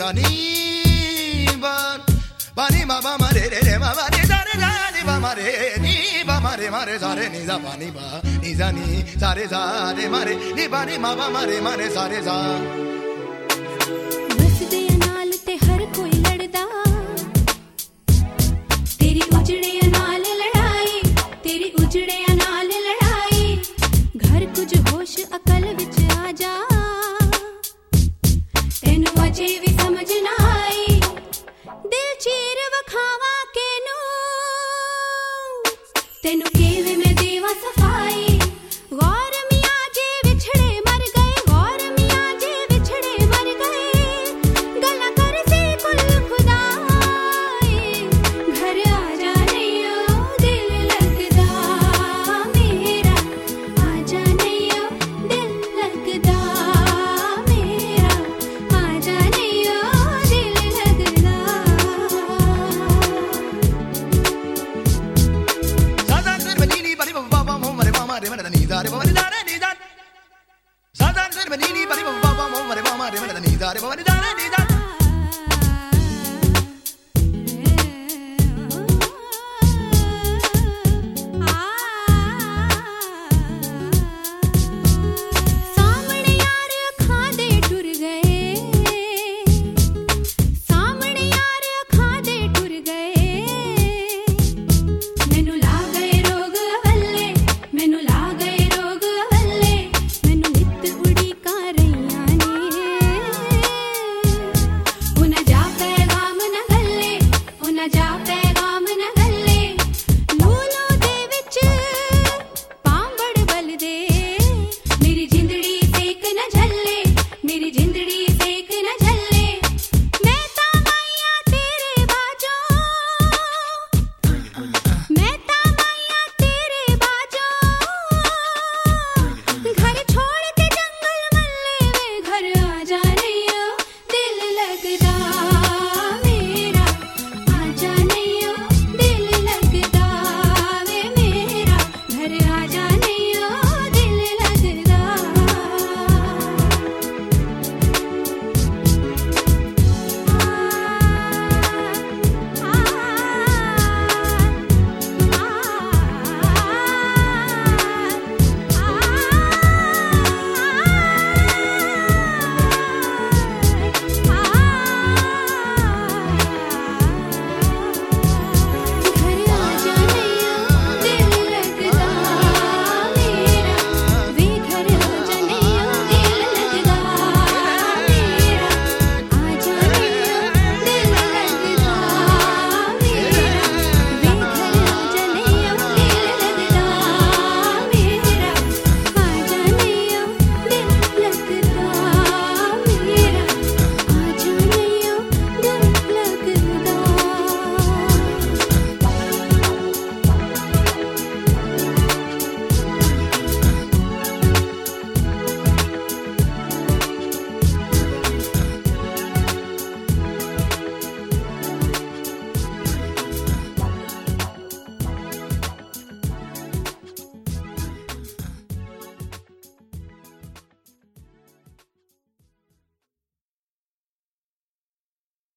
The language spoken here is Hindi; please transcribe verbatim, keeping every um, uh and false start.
ni ba ba ni ma ba ma re re re ma ba ni sa re sa ni ba ma re ni ba ma re ma re sa re ni sa ba ni ba ni sa ni sa re sa re ma re ni ba ni ma ba ma re ma re sa re sa बसदे नाल ते हर कोई लड़दा तेरी उजड़े नाल लड़ाई तेरी उजड़े नाल लड़ाई घर कुछ होश अकल विच आ जा तेनू अजे भी समझ ना आई दिल चीर वखावा केनू तेनू केवे मैं देवा सफाई गौर मियां जे विछड़े मर गए गौर मियां जे विछड़े मर गए गला कर से कुल खुदाए घर आ जा नैयो दिल लगदा मेरा आ जा नैयो दिल लगदा मेरा आ जा नैयो दिल लगदा Sadan sir benini bari baba baba mo mare mama re mare ni da re baba ni da re ni da Sadan sir benini bari baba baba mo mare mama re mare ni da re baba ni da re ni da